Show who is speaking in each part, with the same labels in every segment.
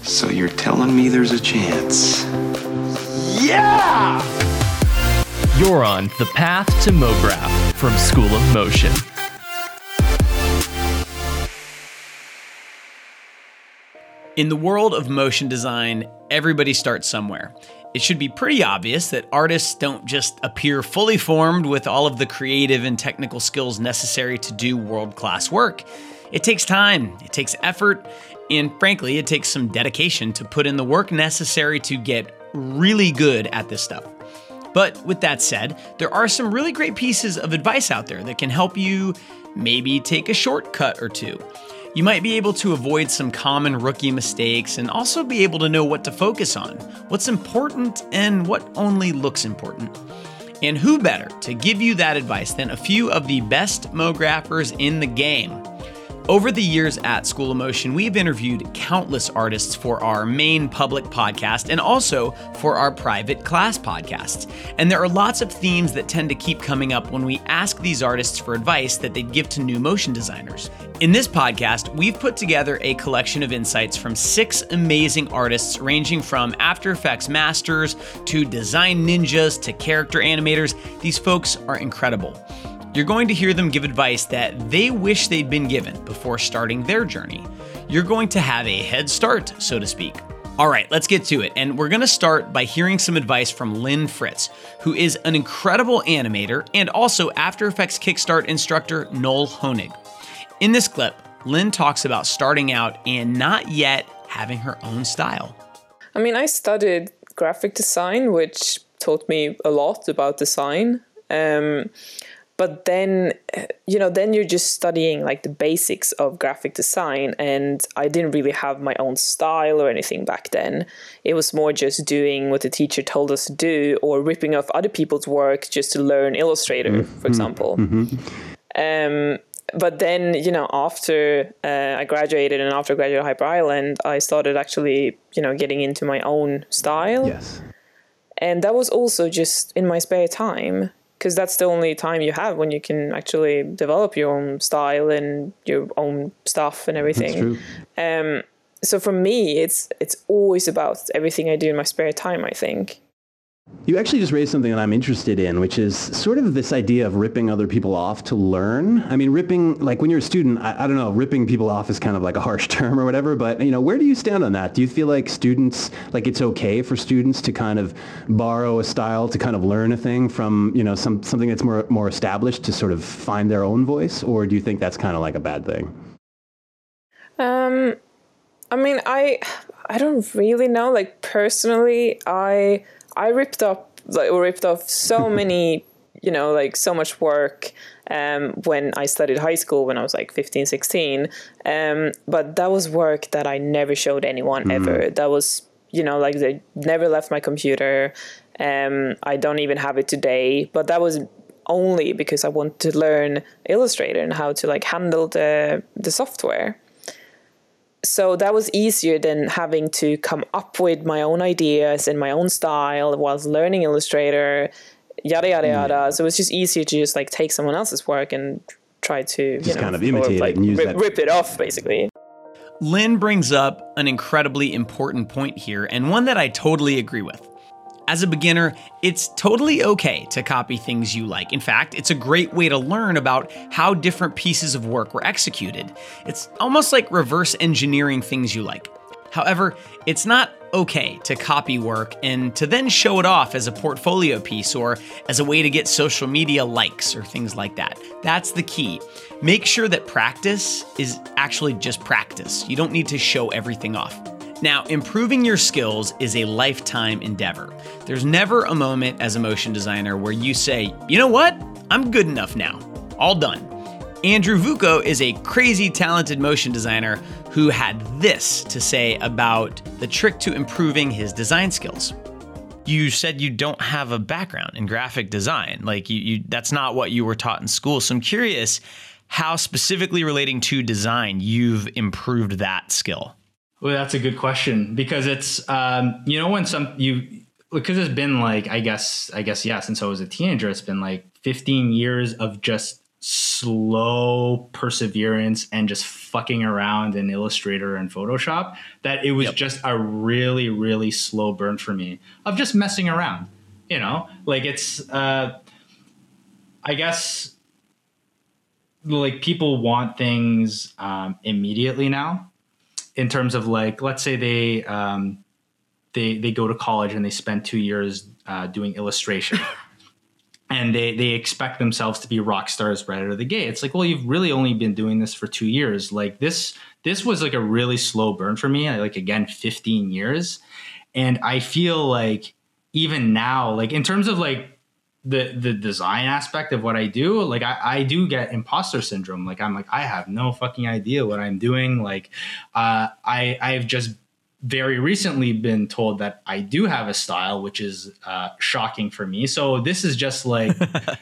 Speaker 1: So you're telling me there's a chance?
Speaker 2: Yeah!
Speaker 3: You're on the path to MoGraph from School of Motion.
Speaker 4: In the world of motion design, everybody starts somewhere. It should be pretty obvious that artists don't just appear fully formed with all of the creative and technical skills necessary to do world-class work. It takes time, it takes effort, and frankly, it takes some dedication to put in the work necessary to get really good at this stuff. But with that said, there are some really great pieces of advice out there that can help you maybe take a shortcut or two. You might be able to avoid some common rookie mistakes and also be able to know what to focus on, what's important and what only looks important. And who better to give you that advice than a few of the best MoGraphers in the game? Over the years at School of Motion, we've interviewed countless artists for our main public podcast and also for our private class podcasts. And there are lots of themes that tend to keep coming up when we ask these artists for advice that they'd give to new motion designers. In this podcast, we've put together a collection of insights from 6 amazing artists ranging from After Effects masters to design ninjas to character animators. These folks are incredible. You're going to hear them give advice that they wish they'd been given before starting their journey. You're going to have a head start, so to speak. All right, let's get to it. And we're going to start by hearing some advice from Lynn Fritz, who is an incredible animator and also After Effects Kickstart instructor Noel Honig. In this clip, Lynn talks about starting out and not yet having her own style.
Speaker 5: I studied graphic design, which taught me a lot about design. But then, then you're just studying like the basics of graphic design, and I didn't really have my own style or anything back then. It was more just doing what the teacher told us to do or ripping off other people's work just to learn Illustrator, for example. But then, after I graduated and after I graduated Hyper Island, I started actually, getting into my own style.
Speaker 2: Yes.
Speaker 5: And that was also just in my spare time, because that's the only time you have when you can actually develop your own style and your own stuff and everything.
Speaker 2: That's true.
Speaker 5: So for me, it's always about everything I do in my spare time, I think.
Speaker 2: You actually just raised something that I'm interested in, which is sort of this idea of ripping other people off to learn. Ripping, like when you're a student, I don't know, ripping people off is kind of like a harsh term or whatever, but where do you stand on that? Do you feel like students, like it's okay for students to kind of borrow a style to kind of learn a thing from, something that's more established to sort of find their own voice? Or do you think that's kind of like a bad thing?
Speaker 5: I don't really know. Like personally, I ripped off so many, so much work when I studied high school when I was like 15, 16. But that was work that I never showed anyone ever. That was, they never left my computer. I don't even have it today. But that was only because I wanted to learn Illustrator and how to handle the software. So that was easier than having to come up with my own ideas and my own style whilst learning Illustrator, yada, yada, yada. So it was just easier to just take someone else's work and try to,
Speaker 2: just kind of imitate it and use that.
Speaker 5: Rip it off, basically.
Speaker 4: Lynn brings up an incredibly important point here, and one that I totally agree with. As a beginner, it's totally okay to copy things you like. In fact, it's a great way to learn about how different pieces of work were executed. It's almost like reverse engineering things you like. However, it's not okay to copy work and to then show it off as a portfolio piece or as a way to get social media likes or things like that. That's the key. Make sure that practice is actually just practice. You don't need to show everything off. Now, improving your skills is a lifetime endeavor. There's never a moment as a motion designer where you say, you know what? I'm good enough now. All done. Andrew Vuko is a crazy talented motion designer who had this to say about the trick to improving his design skills. You said you don't have a background in graphic design. That's not what you were taught in school. So I'm curious how specifically relating to design you've improved that skill.
Speaker 6: Well, that's a good question because it's, because it's been I guess, yeah, since I was a teenager, it's been 15 years of just slow perseverance and just fucking around in Illustrator and Photoshop that it was just a really, really slow burn for me of just messing around, you know, like it's, I guess like people want things immediately now in terms of like, let's say they go to college and they spend 2 years doing illustration. And they expect themselves to be rock stars right out of the gate. It's like, well, you've really only been doing this for 2 years. Like this was like a really slow burn for me. Like, again, 15 years. And I feel like even now, like in terms of like the design aspect of what I do, like I do get imposter syndrome. Like I'm like, I have no fucking idea what I'm doing. Like I've just very recently been told that I do have a style, which is shocking for me. So this is just like,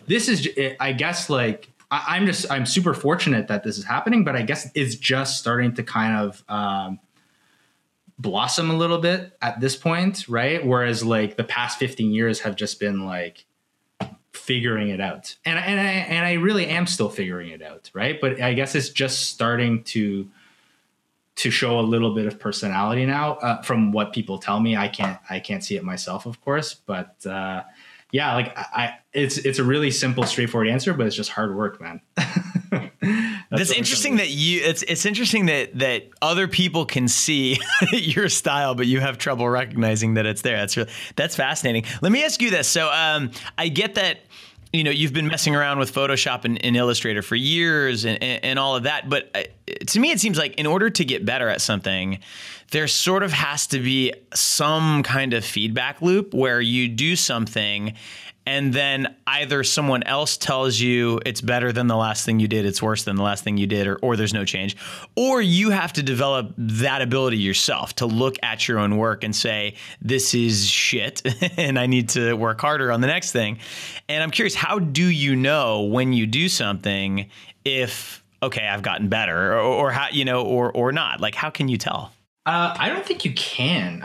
Speaker 6: I guess like, I'm super fortunate that this is happening, but I guess it's just starting to kind of blossom a little bit at this point, right? Whereas like the past 15 years have just been like figuring it out. And I really am still figuring it out, right? But I guess it's just starting to show a little bit of personality now, from what people tell me. I can't see it myself, of course, but yeah, like it's a really simple, straightforward answer, but it's just hard work, man.
Speaker 4: That's interesting that it's interesting that other people can see your style, but you have trouble recognizing that it's there. That's fascinating. Let me ask you this. So I get that, you know, you've been messing around with Photoshop and Illustrator for years and all of that. But to me, it seems like in order to get better at something, there sort of has to be some kind of feedback loop where you do something and then either someone else tells you it's better than the last thing you did, it's worse than the last thing you did, or there's no change, or you have to develop that ability yourself to look at your own work and say, this is shit and I need to work harder on the next thing. And I'm curious, how do you know when you do something if, okay, I've gotten better or how, you know, or not? Like, how can you tell?
Speaker 6: I don't think you can.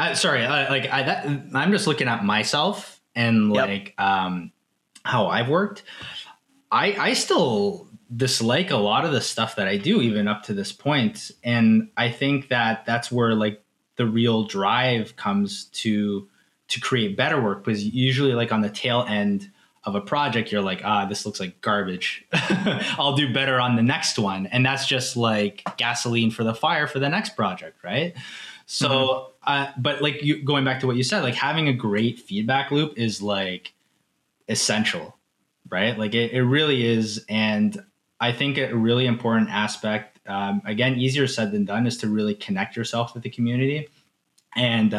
Speaker 6: I'm just looking at myself and like how I've worked. I still dislike a lot of the stuff that I do, even up to this point. And I think that that's where like the real drive comes to create better work, because usually like on the tail end of a project, you're like, this looks like garbage. I'll do better on the next one. And that's just like gasoline for the fire for the next project, right? So, but like going back to what you said, like having a great feedback loop is like essential, right? Like it really is. And I think a really important aspect, again, easier said than done, is to really connect yourself with the community and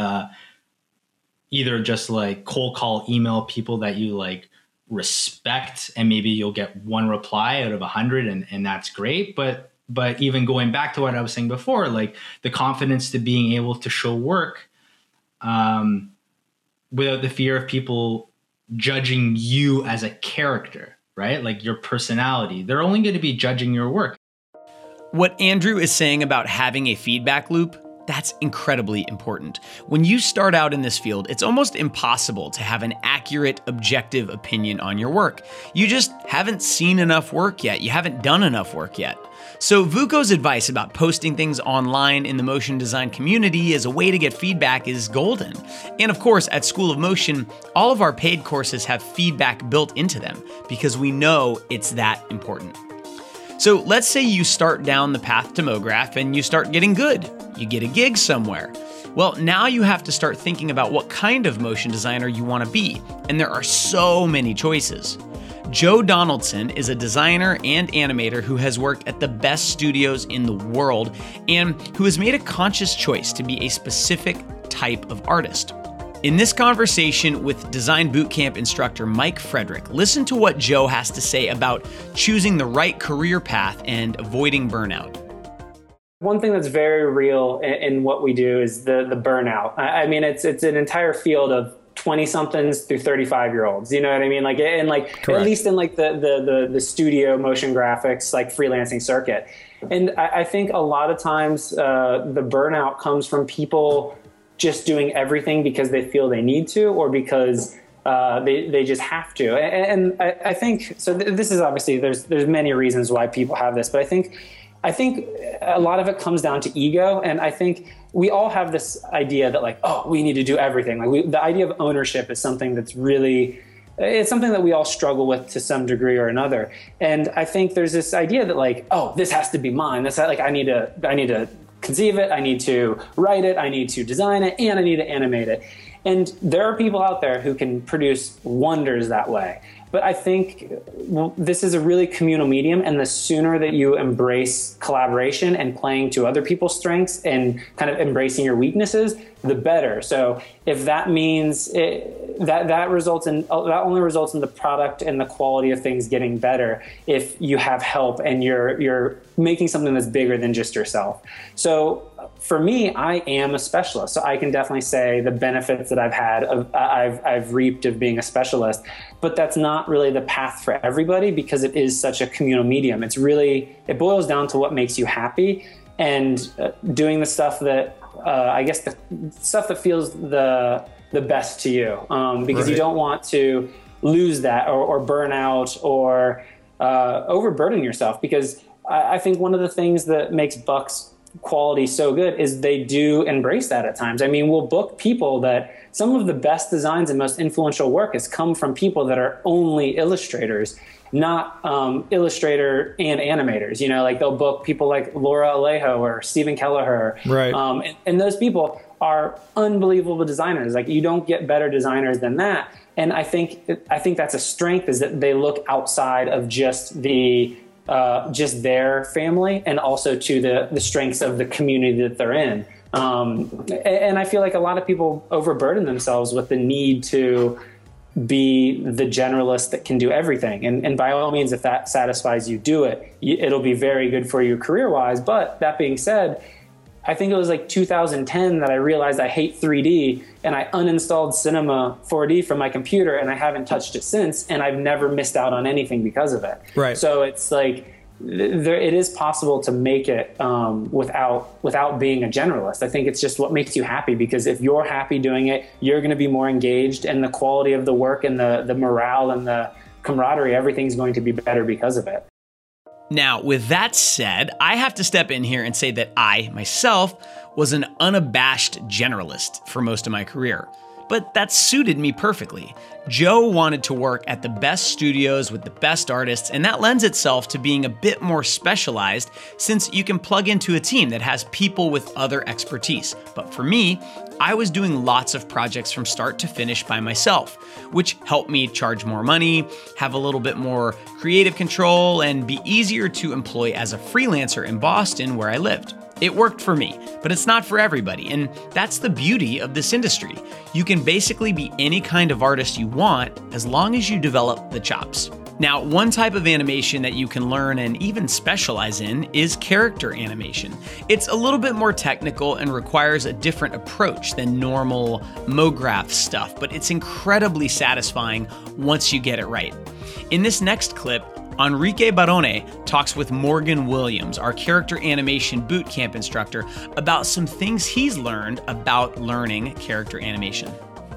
Speaker 6: either just like cold call, email people that you like respect, and maybe you'll get one reply out of 100 and that's great. But even going back to what I was saying before, like the confidence to being able to show work without the fear of people judging you as a character, right? Like your personality. They're only going to be judging your work.
Speaker 4: What Andrew is saying about having a feedback loop, that's incredibly important. When you start out in this field, it's almost impossible to have an accurate, objective opinion on your work. You just haven't seen enough work yet. You haven't done enough work yet. So Vuko's advice about posting things online in the motion design community as a way to get feedback is golden. And of course, at School of Motion, all of our paid courses have feedback built into them because we know it's that important. So let's say you start down the path to MoGraph and you start getting good. You get a gig somewhere. Well, now you have to start thinking about what kind of motion designer you want to be. And there are so many choices. Joe Donaldson is a designer and animator who has worked at the best studios in the world and who has made a conscious choice to be a specific type of artist. In this conversation with Design Bootcamp instructor Mike Frederick, listen to what Joe has to say about choosing the right career path and avoiding burnout.
Speaker 7: One thing that's very real in what we do is the burnout. I mean, it's an entire field of 20-somethings through 35-year-olds. You know what I mean? Like, and like correct. At least in like the studio motion graphics, like freelancing circuit. And I think a lot of times the burnout comes from people just doing everything because they feel they need to, or because they just have to. And I think so. This is obviously there's many reasons why people have this, but I think I think a lot of it comes down to ego. And I think we all have this idea that like, oh, we need to do everything. Like the idea of ownership is something that's really, it's something that we all struggle with to some degree or another. And I think there's this idea that like, oh, this has to be mine. That's like, I need to conceive it. I need to write it. I need to design it, and I need to animate it. And there are people out there who can produce wonders that way. But I think this is a really communal medium, and the sooner that you embrace collaboration and playing to other people's strengths and kind of embracing your weaknesses, the better. So if that means that only results in the product and the quality of things getting better if you have help and you're making something that's bigger than just yourself. So for me, I am a specialist, so I can definitely say the benefits that I've reaped of being a specialist. But that's not really the path for everybody, because it is such a communal medium. It boils down to what makes you happy, and doing the stuff that the stuff that feels the best to you, because you don't want to lose that or burn out or overburden yourself. Because I think one of the things that makes Buck's quality so good is they do embrace that at times. I mean, we'll book people that some of the best designs and most influential work has come from people that are only illustrators, not illustrator and animators. You know, like they'll book people like Laura Alejo or Stephen Kelleher.
Speaker 8: Right.
Speaker 7: And those people are unbelievable designers. Like you don't get better designers than that. And I think that's a strength, is that they look outside of just their family, and also to the strengths of the community that they're in. And I feel like a lot of people overburden themselves with the need to be the generalist that can do everything. And by all means, if that satisfies you, do it. It'll be very good for you career-wise. But that being said, I think it was like 2010 that I realized I hate 3D, and I uninstalled Cinema 4D from my computer, and I haven't touched it since, and I've never missed out on anything because of it.
Speaker 8: Right.
Speaker 7: So it's like it is possible to make it without being a generalist. I think it's just what makes you happy, because if you're happy doing it, you're going to be more engaged, and the quality of the work and the morale and the camaraderie, everything's going to be better because of it.
Speaker 4: Now, with that said, I have to step in here and say that I, myself, was an unabashed generalist for most of my career. But that suited me perfectly. Joe wanted to work at the best studios with the best artists, and that lends itself to being a bit more specialized, since you can plug into a team that has people with other expertise. But for me, I was doing lots of projects from start to finish by myself, which helped me charge more money, have a little bit more creative control, and be easier to employ as a freelancer in Boston, where I lived. It worked for me, but it's not for everybody, and that's the beauty of this industry. You can basically be any kind of artist you want as long as you develop the chops. Now, one type of animation that you can learn and even specialize in is character animation. It's a little bit more technical and requires a different approach than normal MoGraph stuff, but it's incredibly satisfying once you get it right. In this next clip, Enrique Barone talks with Morgan Williams, our character animation bootcamp instructor, about some things he's learned about learning character animation.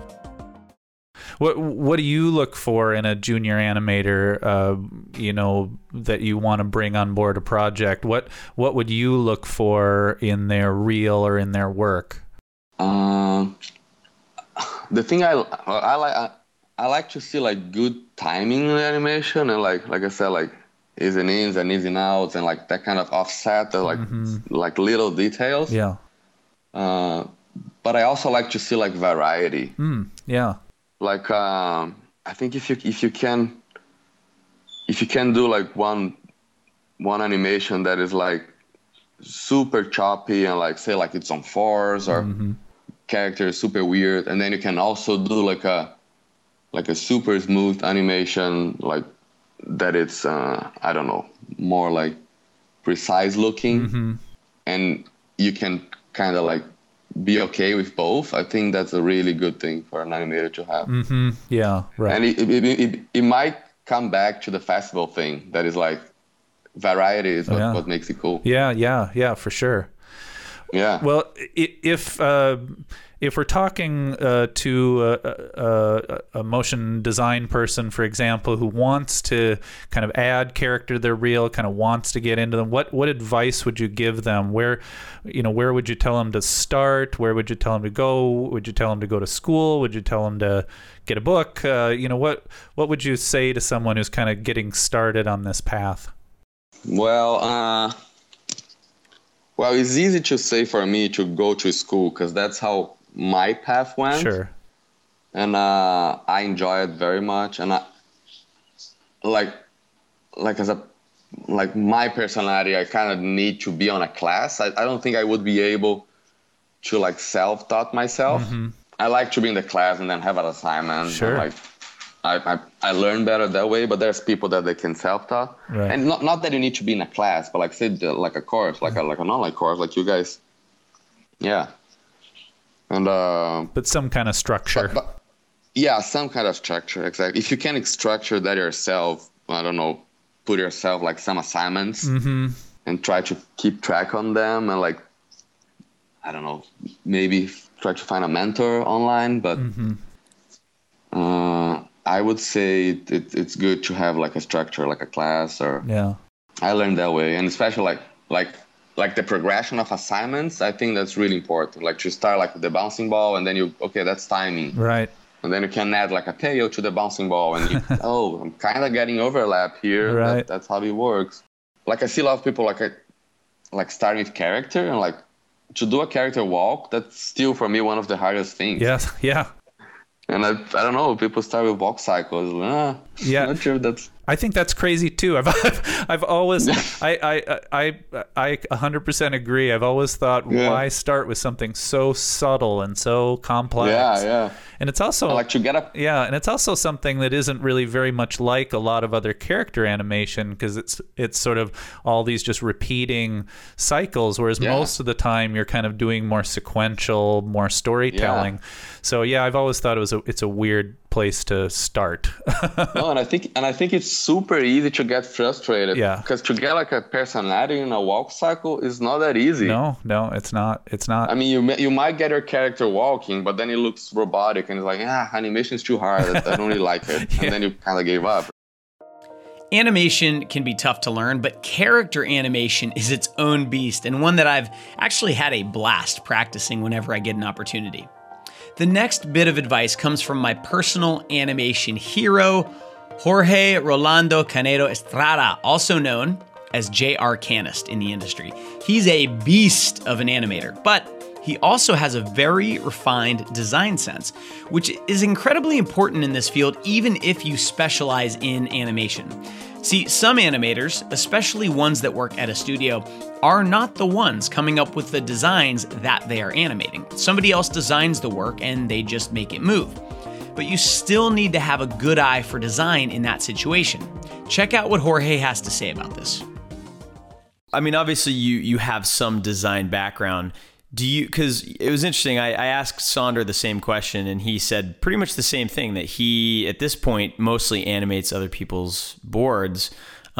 Speaker 8: What do you look for in a junior animator, that you want to bring on board a project? What would you look for in their reel or in their work?
Speaker 9: The thing I like to see like good timing in the animation, and like I said, like ease and ins and ease and outs, and like that kind of offset, like little details.
Speaker 8: Yeah.
Speaker 9: But I also like to see like variety.
Speaker 8: Yeah.
Speaker 9: Like I think if you can do like one animation that is like super choppy and like say like it's on fours, or character is super weird, and then you can also do like a super smooth animation, like that it's I don't know, more like precise looking, and you can kind of like be okay with both. I think that's a really good thing for an animator to have.
Speaker 8: Yeah, right.
Speaker 9: And it might come back to the festival thing, that is like variety is what makes it cool.
Speaker 8: Yeah, for sure.
Speaker 9: Yeah.
Speaker 8: Well, if we're talking to a motion design person, for example, who wants to kind of add character to their reel, kind of wants to get into them, what advice would you give them? Where would you tell them to start? Where would you tell them to go? Would you tell them to go to school? Would you tell them to get a book? What would you say to someone who's kind of getting started on this path?
Speaker 9: Well, it's easy to say for me to go to school because that's how my path went.
Speaker 8: Sure.
Speaker 9: And I enjoy it very much. And I like my personality, I kind of need to be on a class. I don't think I would be able to like self-taught myself.
Speaker 8: Mm-hmm.
Speaker 9: I like to be in the class and then have an assignment.
Speaker 8: Sure.
Speaker 9: And, I learn better that way, but there's people that they can self-taught.
Speaker 8: Right.
Speaker 9: And not that you need to be in a class, but like say like a course, like an online course, like you guys. Yeah. And
Speaker 8: but some kind of structure.
Speaker 9: But yeah, some kind of structure, exactly. If you can structure that yourself, I don't know, put yourself like some assignments and try to keep track on them and like, I don't know, maybe try to find a mentor online, but I would say it's good to have like a structure, like a class or I learned that way. And especially like the progression of assignments, I think that's really important. Like to start like with the bouncing ball and then that's timing.
Speaker 8: Right.
Speaker 9: And then you can add like a tail to the bouncing ball and I'm kind of getting overlap here.
Speaker 8: Right.
Speaker 9: That's how it works. Like I see a lot of people like starting with character and like to do a character walk, that's still for me one of the hardest things.
Speaker 8: Yes. Yeah.
Speaker 9: And I don't know, people start with walk cycles.
Speaker 8: Yeah.
Speaker 9: Not sure that's...
Speaker 8: I think that's crazy too. I've always I 100% agree. I've always thought, why start with something so subtle and so complex?
Speaker 9: Yeah.
Speaker 8: And it's also
Speaker 9: like to get up.
Speaker 8: Yeah, and it's also something that isn't really very much like a lot of other character animation because it's sort of all these just repeating cycles, whereas most of the time you're kind of doing more sequential, more storytelling.
Speaker 9: Yeah.
Speaker 8: So yeah, I've always thought it's a weird place to start.
Speaker 9: No, and I think it's super easy to get frustrated.
Speaker 8: Yeah.
Speaker 9: Because to get like a personality in a walk cycle is not that easy.
Speaker 8: No, it's not.
Speaker 9: I mean, you might get your character walking, but then it looks robotic and it's like, animation is too hard. I don't really like it. And then you kind of gave up.
Speaker 4: Animation can be tough to learn, but character animation is its own beast and one that I've actually had a blast practicing whenever I get an opportunity. The next bit of advice comes from my personal animation hero, Jorge Rolando Canedo Estrada, also known as J.R. Canist in the industry. He's a beast of an animator, but he also has a very refined design sense, which is incredibly important in this field, even if you specialize in animation. See, some animators, especially ones that work at a studio, are not the ones coming up with the designs that they are animating. Somebody else designs the work and they just make it move. But you still need to have a good eye for design in that situation. Check out what Jorge has to say about this.
Speaker 10: I mean, obviously you have some design background. Because it was interesting, I asked Sonder the same question and he said pretty much the same thing, that he, at this point, mostly animates other people's boards.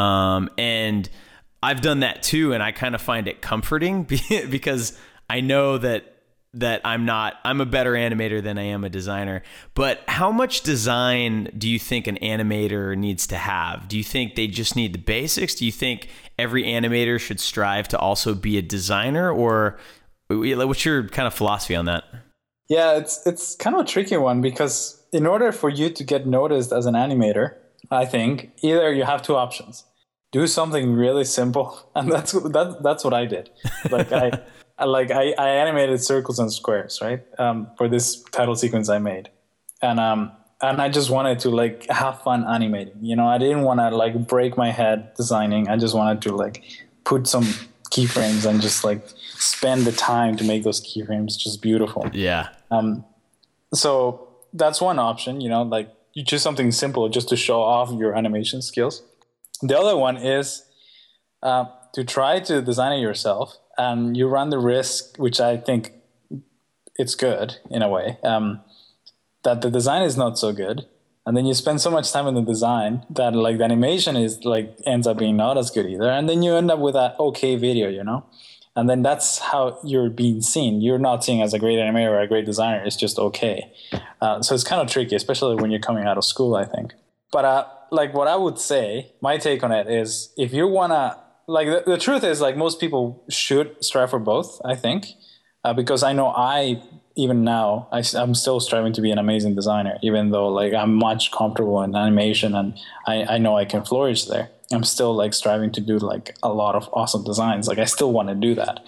Speaker 10: And I've done that too, and I kind of find it comforting because I know that I'm a better animator than I am a designer. But how much design do you think an animator needs to have? Do you think they just need the basics? Do you think every animator should strive to also be a designer, or what's your kind of philosophy on that?
Speaker 11: Yeah, it's kind of a tricky one because in order for you to get noticed as an animator, I think either you have two options: do something really simple, and that's what I did. Like I animated circles and squares, right, for this title sequence I made, and I just wanted to like have fun animating. You know, I didn't want to like break my head designing. I just wanted to like put some keyframes and just like spend the time to make those keyframes just beautiful.
Speaker 10: Yeah.
Speaker 11: So that's one option, you know, like you choose something simple just to show off your animation skills. The other one is to try to design it yourself, and you run the risk, which I think it's good in a way, that the design is not so good. And then you spend so much time in the design that like the animation is like ends up being not as good either. And then you end up with an okay video, you know? And then that's how you're being seen. You're not seen as a great animator or a great designer. It's just okay. So it's kind of tricky, especially when you're coming out of school, I think. But like what I would say, my take on it is, if you want to, like the truth is, like, most people should strive for both, I think. Because I know even now, I'm still striving to be an amazing designer, even though like I'm much comfortable in animation and I know I can flourish there. I'm still like striving to do like a lot of awesome designs. Like I still want to do that.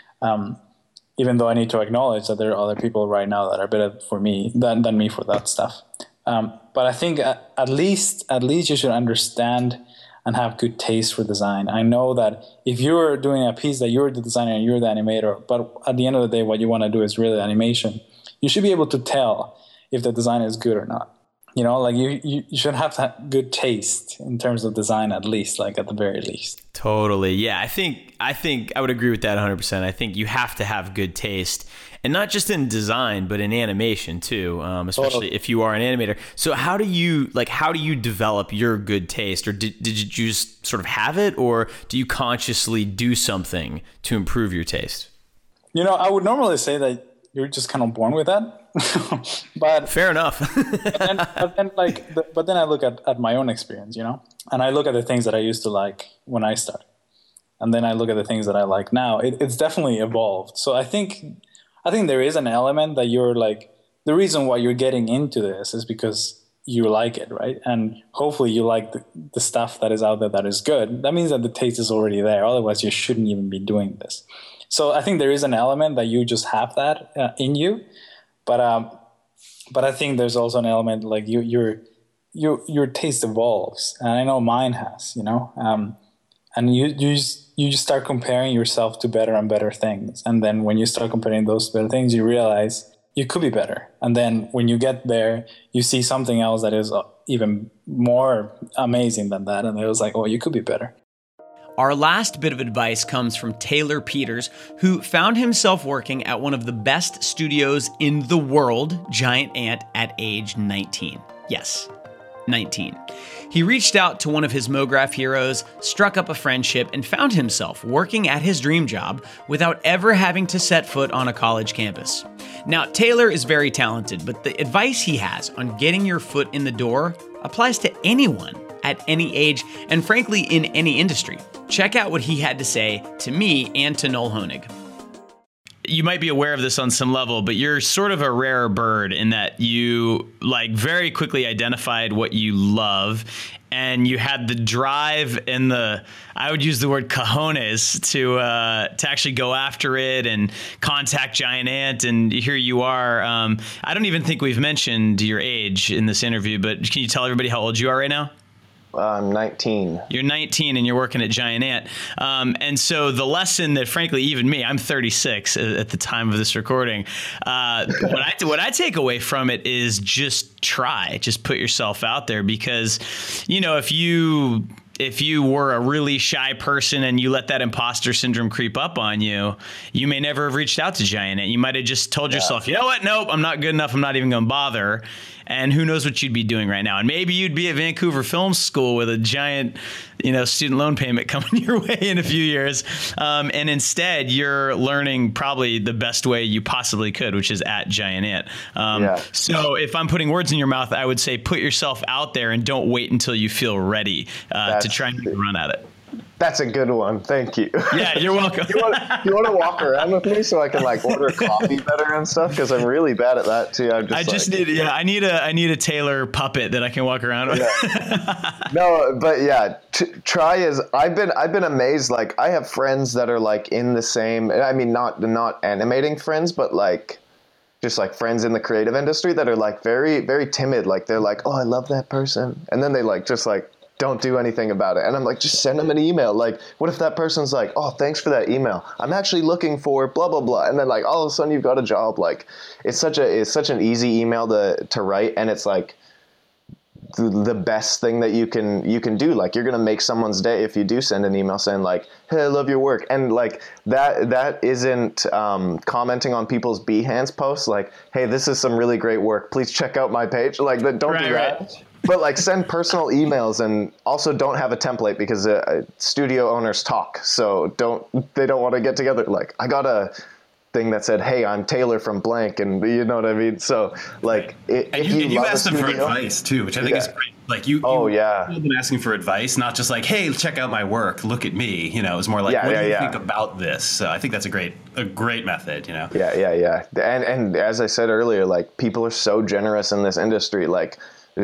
Speaker 11: Even though I need to acknowledge that there are other people right now that are better for me than me for that stuff. But I think at least you should understand and have good taste for design. I know that if you're doing a piece that you're the designer and you're the animator, but at the end of the day, what you want to do is really animation, you should be able to tell if the design is good or not. You know, like you should have that good taste in terms of design, at least, like at the very least.
Speaker 10: Totally. Yeah. I think I would agree with that 100%. I think you have to have good taste, and not just in design, but in animation too, especially if you are an animator. So how do you develop your good taste, or did you just sort of have it, or do you consciously do something to improve your taste?
Speaker 11: You know, I would normally say that you're just kind of born with that. But
Speaker 10: fair enough.
Speaker 11: but then I look at my own experience, you know, and I look at the things that I used to like when I started, and then I look at the things that I like now. It's definitely evolved. So I think there is an element that you're like, the reason why you're getting into this is because you like it, right? And hopefully you like the stuff that is out there that is good. That means that the taste is already there. Otherwise, you shouldn't even be doing this. So I think there is an element that you just have that in you. But I think there's also an element like your taste evolves, and I know mine has, you know, and you just start comparing yourself to better and better things, and then when you start comparing those better things, you realize you could be better, and then when you get there, you see something else that is even more amazing than that, and it was like, oh, you could be better.
Speaker 4: Our last bit of advice comes from Taylor Peters, who found himself working at one of the best studios in the world, Giant Ant, at age 19. Yes, 19. He reached out to one of his MoGraph heroes, struck up a friendship, and found himself working at his dream job without ever having to set foot on a college campus. Now, Taylor is very talented, but the advice he has on getting your foot in the door applies to anyone at any age, and frankly, in any industry. Check out what he had to say to me and to Noel Honig. You might be aware of this on some level, but you're sort of a rare bird in that you like very quickly identified what you love, and you had the drive and I would use the word cojones to actually go after it and contact Giant Ant, and here you are. I don't even think we've mentioned your age in this interview, but can you tell everybody how old you are right now?
Speaker 12: I'm 19.
Speaker 4: You're 19 and you're working at Giant Ant. And so the lesson that, frankly, even me, I'm 36 at the time of this recording. What I take away from it is just try, just put yourself out there, because, you know, if you were a really shy person and you let that imposter syndrome creep up on you, you may never have reached out to Giant Ant. You might have just told yourself, you know what? Nope, I'm not good enough. I'm not even going to bother. And who knows what you'd be doing right now. And maybe you'd be at Vancouver Film School with a giant, you know, student loan payment coming your way in a few years. And instead, you're learning probably the best way you possibly could, which is at Giant Ant. So if I'm putting words in your mouth, I would say put yourself out there and don't wait until you feel ready to try and run at it.
Speaker 12: That's a good one. Thank you.
Speaker 4: Yeah, you're welcome.
Speaker 12: you want to walk around with me so I can like order coffee better and stuff? Because I'm really bad at that too.
Speaker 4: I need a Taylor puppet that I can walk around with.
Speaker 12: Yeah. No, but yeah, try is. I've been amazed. Like I have friends that are like in the same. I mean, not animating friends, but like just like friends in the creative industry that are like very, very timid. Like they're like, oh, I love that person, and then they like just like don't do anything about it. And I'm like, just send them an email. Like, what if that person's like, oh, thanks for that email. I'm actually looking for blah, blah, blah. And then like all of a sudden you've got a job. Like it's such an easy email to write. And it's like the best thing that you can do. Like you're going to make someone's day if you do send an email saying like, hey, I love your work. And like that isn't commenting on people's Behance posts. Like, hey, this is some really great work. Please check out my page. Like don't do that. Right. But like send personal emails, and also don't have a template because studio owners talk. So they don't want to get together. Like, I got a thing that said, "Hey, I'm Taylor from blank," and you know what I mean. So like,
Speaker 13: you asked them for advice too, which I think is great. Like you've been asking for advice, not just like, "Hey, check out my work, look at me." You know, it was more like, "What do you think about this?" So I think that's a great method. You know.
Speaker 12: Yeah. And as I said earlier, like people are so generous in this industry. Like,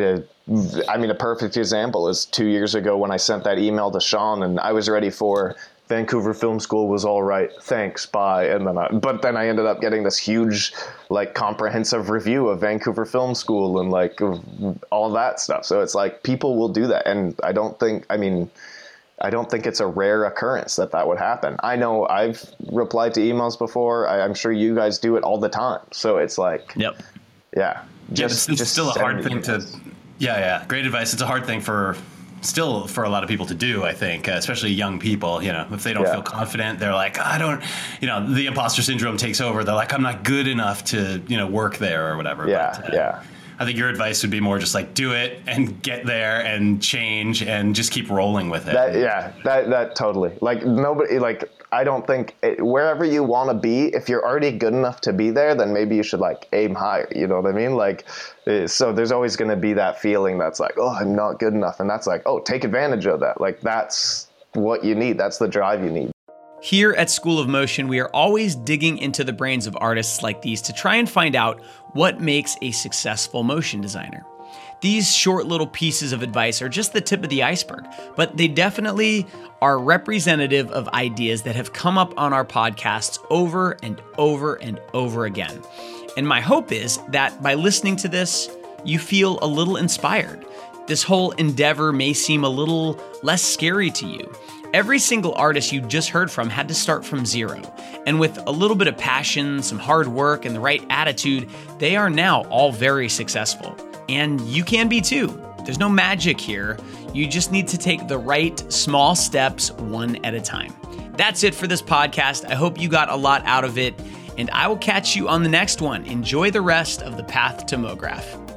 Speaker 12: I mean, a perfect example is 2 years ago when I sent that email to Sean, and I was ready for Vancouver Film School was all right, thanks, bye. And then I ended up getting this huge, like, comprehensive review of Vancouver Film School and like all that stuff. So it's like people will do that, and I don't think it's a rare occurrence that would happen. I know I've replied to emails before. I'm sure you guys do it all the time. So it's like,
Speaker 13: it's still a hard thing to. Yeah. Great advice. It's a hard thing for a lot of people to do, I think, especially young people. You know, if they don't feel confident, they're like, I don't, you know, the imposter syndrome takes over. They're like, I'm not good enough to, you know, work there or whatever. I think your advice would be more just like do it and get there and change and just keep rolling with it.
Speaker 12: That totally. Like nobody, like I don't think wherever you want to be, if you're already good enough to be there, then maybe you should like aim higher. You know what I mean? Like, so there's always going to be that feeling that's like, oh, I'm not good enough. And that's like, oh, take advantage of that. Like that's what you need. That's the drive you need.
Speaker 4: Here at School of Motion, we are always digging into the brains of artists like these to try and find out what makes a successful motion designer. These short little pieces of advice are just the tip of the iceberg, but they definitely are representative of ideas that have come up on our podcasts over and over and over again. And my hope is that by listening to this, you feel a little inspired. This whole endeavor may seem a little less scary to you. Every single artist you just heard from had to start from zero. And with a little bit of passion, some hard work, and the right attitude, they are now all very successful. And you can be too. There's no magic here. You just need to take the right small steps one at a time. That's it for this podcast. I hope you got a lot out of it, and I will catch you on the next one. Enjoy the rest of the path to MoGraph.